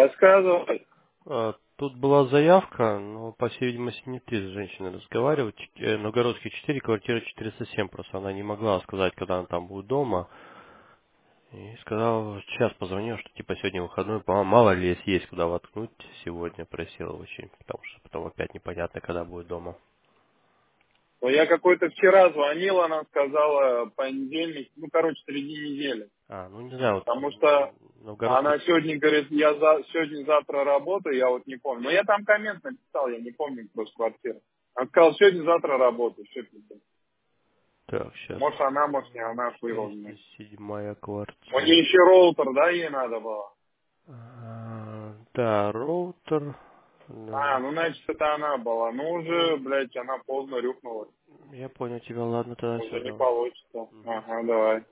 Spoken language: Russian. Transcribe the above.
Рассказывай. Тут была заявка, но, по всей видимости, не ты с женщиной разговаривать. Новгородский 4, квартира 407. Просто она не могла сказать, когда она там будет дома. И сказала, сейчас позвоню, что типа сегодня выходной, мало ли если есть куда воткнуть сегодня, просила очень, потому что потом опять непонятно, когда будет дома. Но я какой-то вчера звонил, она сказала понедельник, среди недели. Ну не знаю, вот Потому что Новгородский... она сегодня говорит, сегодня-завтра работаю, я вот не помню. Но я там коммент написал, я не помню просто квартиру. Она сказала, сегодня-завтра работаю, все пиздец. Так, сейчас. Может она, может не она, хуй его знает. 207 У нее квартира. еще роутер, да, ей надо было? Да, роутер. Значит, это она была. Ну, уже, блядь, она поздно рюхнула. Я понял тебя, ладно, тогда Уже все, не давай. получится. Ага, давай.